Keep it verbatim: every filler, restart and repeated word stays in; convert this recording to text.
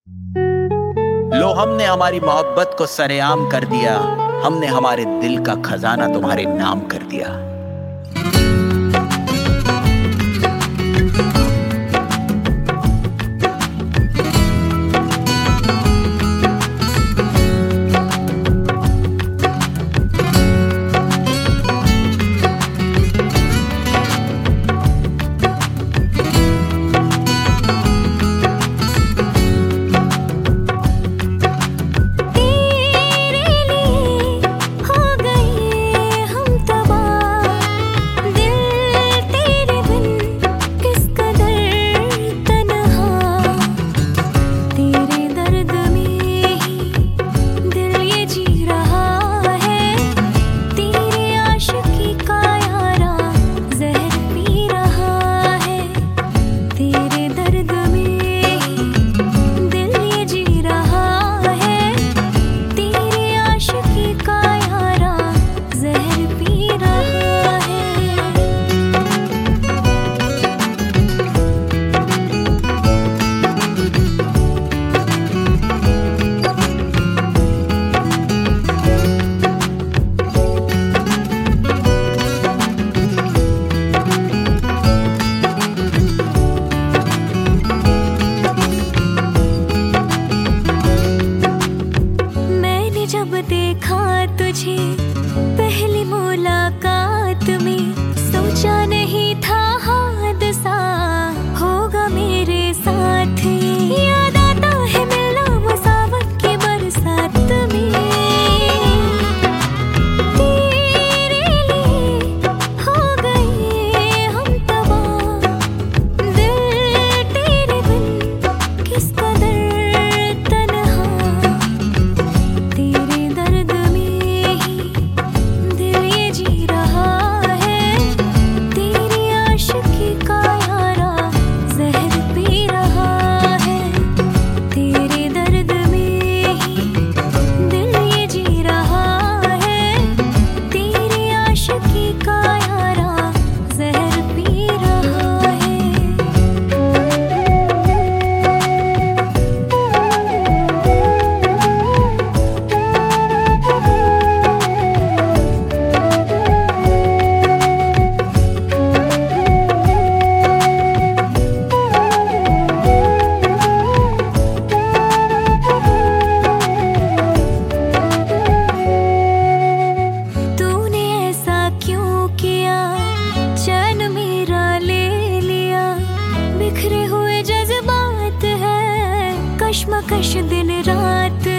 लो हमने हमारी मोहब्बत को सरेआम कर दिया, हमने हमारे दिल का खजाना तुम्हारे नाम कर दिया। जब देखा तुझे पहली मुलाकात में, सोचा नहीं था हादसा होगा मेरे साथ। याद आता है मिलना वो सावन की बरसात में, तेरे लिए हो गए हम तबाह, दिल तेरे बिन किस कदर तन्हा। बिखरे हुए जज्बात है, कश्मकश दिन रात